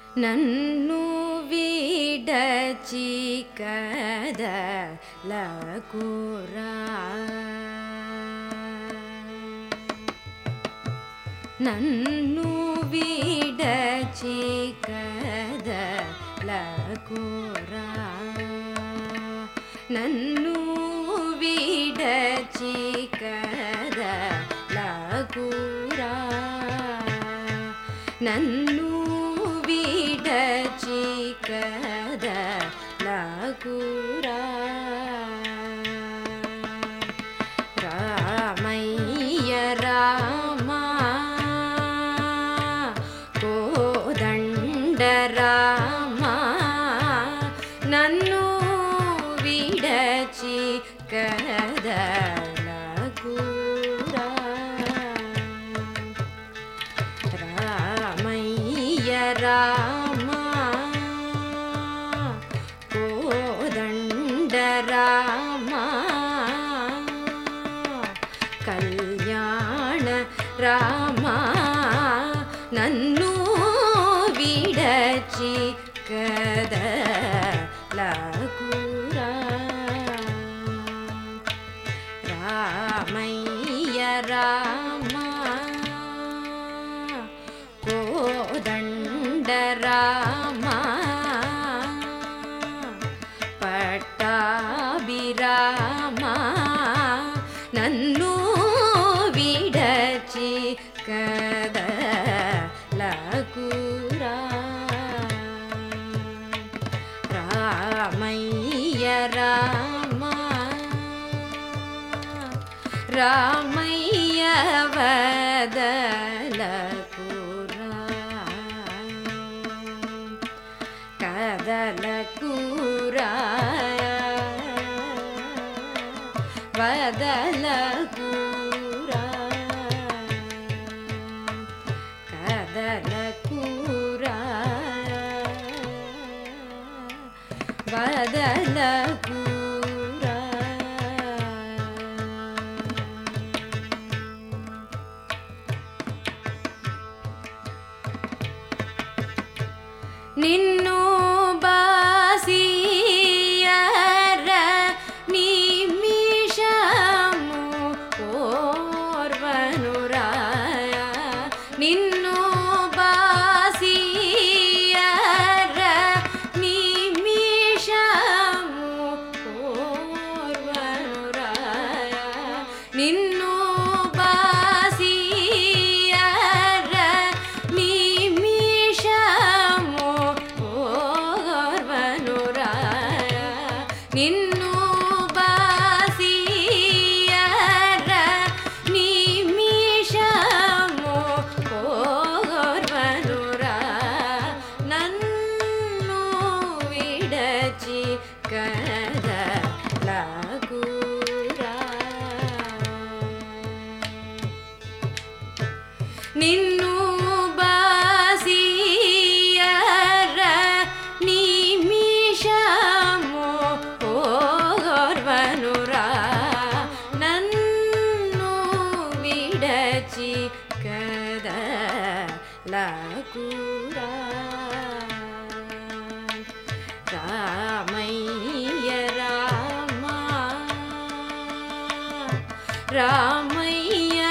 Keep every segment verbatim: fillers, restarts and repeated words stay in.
నన్ను విడచి కదలకురా నన్ను విడచి కదలకురా నన్ను విడచి కదలకురా నన్ను విడచి కదలకురా రామయ్య రామ కోదండ రామ నన్ను విడచి కదలకురా రామయ్య రామ కోదండ రామ కళ్యాణ రామ నన్ను విడచి కదలకురా రామయ్య రామ కోదండ రామ పట్టాభిరామ నన్ను విడచి కదలకురా రామయ్య రామ రామయ్య వదలకురా కదలకురా వదలకురా కదలకురా వదలకురా నిన్ను బాసియర నిమిషము ఓర్వనురా నిన్ను బాసియర నిమిషము ఓర్వనురా నిన్ను బాసియర నిమిషము ఓర్వనురా నిన్ను బాసియర నిమిషము ఓర్వనురా నన్ను విడచి కదలకురా నిన్ను బాసియర నిమిషము ఓర్వనురా నన్ను విడచి కదలకురా రామయ్య రామ రామయ్య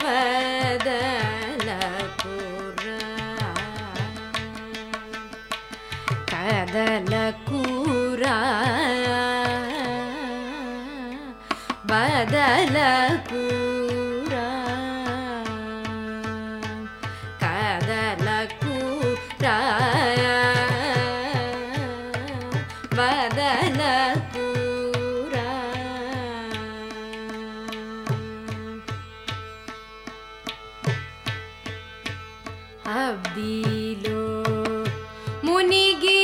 వదలకురా కదలకురా బదలకురా కదలకురా బదలకురా అబ్దిలో మునిగి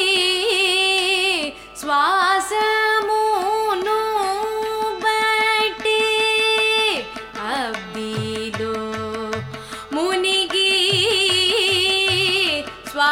శ్వాసమును బట్టి అబ్దిలో మునిగి శ్వాస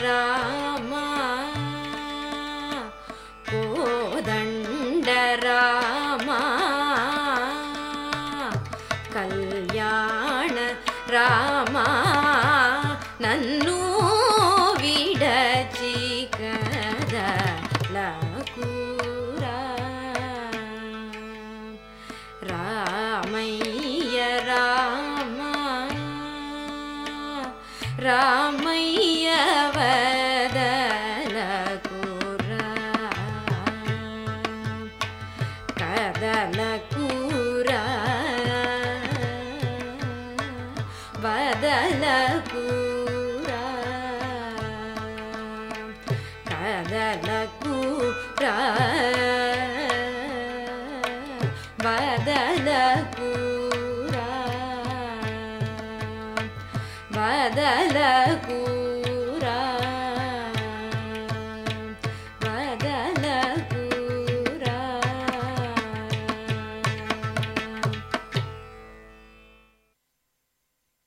రామా కోదండ రామా కళ్యాణ రామా నన్ను విడచి కదలకురా రామయ్య రామా రామయ్య వదలకురా కదలకురా వదలకురా కదలకురా వదలకురా వదలకు